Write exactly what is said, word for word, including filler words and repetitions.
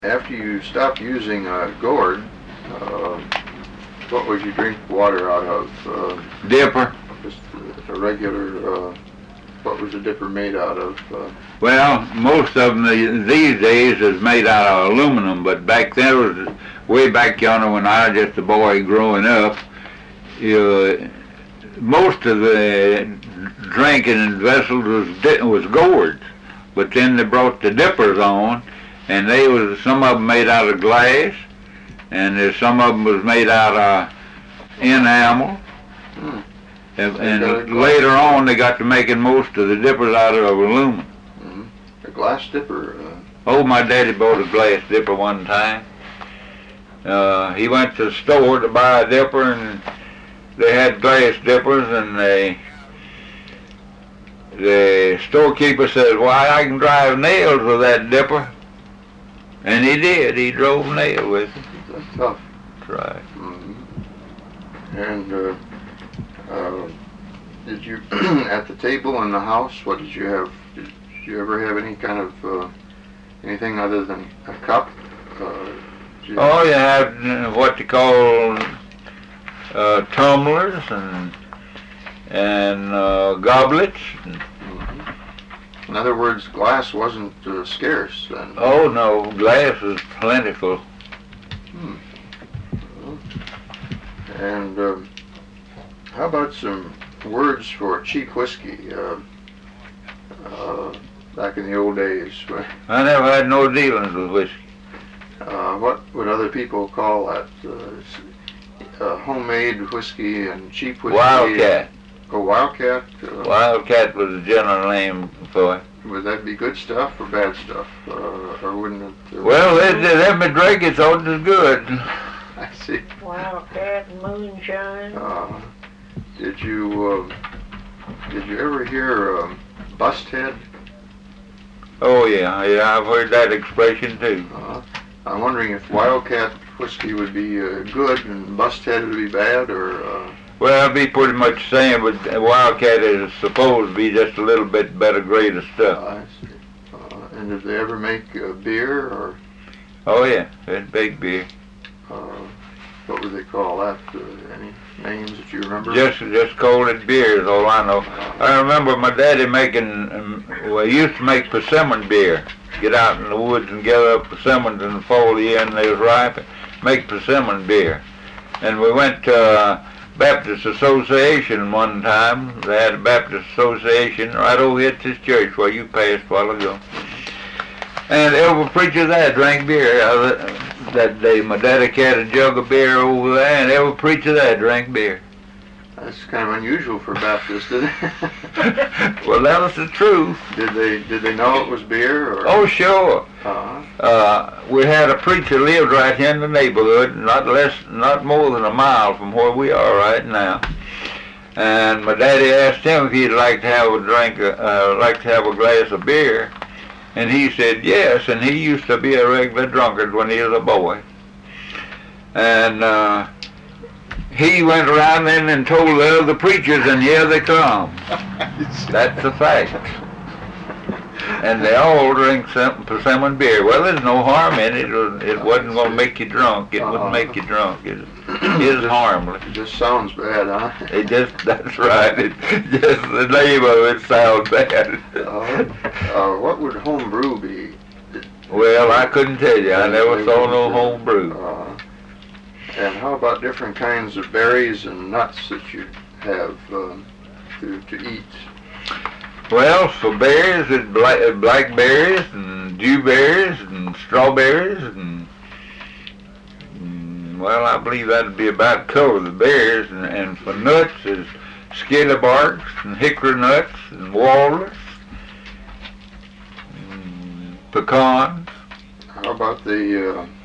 After you stopped using uh, gourd, uh, what would you drink water out of? Uh, Dipper. Just a regular, uh, what was the dipper made out of? Uh, Well, most of them these days is made out of aluminum, but back then, it was way back yonder when I was just a boy growing up, you, most of the drinking in vessels was, was gourds. But then they brought the dippers on, and they was some of them made out of glass, and there's some of them was made out of enamel. hmm. And, and later on, they got to making most of the dippers out of aluminum. Mm-hmm. A glass dipper. Uh, Oh, my daddy bought a glass dipper one time. Uh, he went to the store to buy a dipper, and they had glass dippers, and they, the storekeeper said, "Why, I can drive nails with that dipper." And he did. He drove nail with it. that's tough. That's right. Mm-hmm. And uh, uh, did you, at the table in the house, what did you have? Did you ever have any kind of, uh, anything other than a cup? Uh, you Oh, you have uh, what you call uh, tumblers and and uh, goblets. Mm-hmm. In other words, glass wasn't uh, scarce then. Oh no, glass was plentiful. Hmm. And uh, how about some words for cheap whiskey? Uh, uh, back in the old days, I never had no dealings with whiskey. uh, what would other people call that? Uh, uh, homemade whiskey and cheap whiskey. Wildcat. Oh, Wildcat. Uh, Wildcat was the general name for it. Would that be good stuff or bad stuff, uh, or wouldn't it? Uh, Well, they, they let me drink it, so it was good. I see. Wildcat and moonshine. Uh, did you uh, did you ever hear um, busthead? Oh yeah, yeah, I've heard that expression too. Uh, I'm wondering if Wildcat whiskey would be uh, good and busthead would be bad, or. Uh, Well, it'd be pretty much the same, but Wildcat is supposed to be just a little bit better grade of stuff. I see. Uh, and did they ever make uh, beer, or Oh yeah, that's big beer. uh, what would they call that? Uh, any names that you remember? Just just called it beer is all I know. I remember my daddy making, um, well, he used to make persimmon beer. Get out in the woods and gather up persimmons in the fall of the year and they was ripe, make persimmon beer. And we went to uh, Baptist Association one time. They had a Baptist Association right over here at this church where you passed a while ago. And every preacher there drank beer. Uh, that day my daddy carried a jug of beer over there, and every preacher there drank beer. That's kind of unusual for Baptists, did it? Well, that was the truth. Did they did they know it was beer? Or? Oh, sure. Uh-huh. Uh, we had a preacher lived right here in the neighborhood, not less, not more than a mile from where we are right now. And my daddy asked him if he'd like to have a drink, uh, like to have a glass of beer, and he said yes. And he used to be a regular drunkard when he was a boy. And uh, he went around then and told the other preachers, and here they come. That's a fact. And they all drink some persimmon beer. Well, there's no harm in it. It wasn't going to make you drunk. It wouldn't make you drunk. It is harmless. It just sounds bad, huh? It just, that's right. It just, the name of it sounds bad. uh, uh, what would home brew be? Well, I couldn't tell you. I never saw no home brew. Uh, and how about different kinds of berries and nuts that you have um, to, to eat? Well, for berries, it's black, blackberries and dewberries and strawberries and, and, well, I believe that'd be about cover the berries. And, and for nuts, is skinnybarks and hickory nuts and walnuts, and pecans. How about the uh,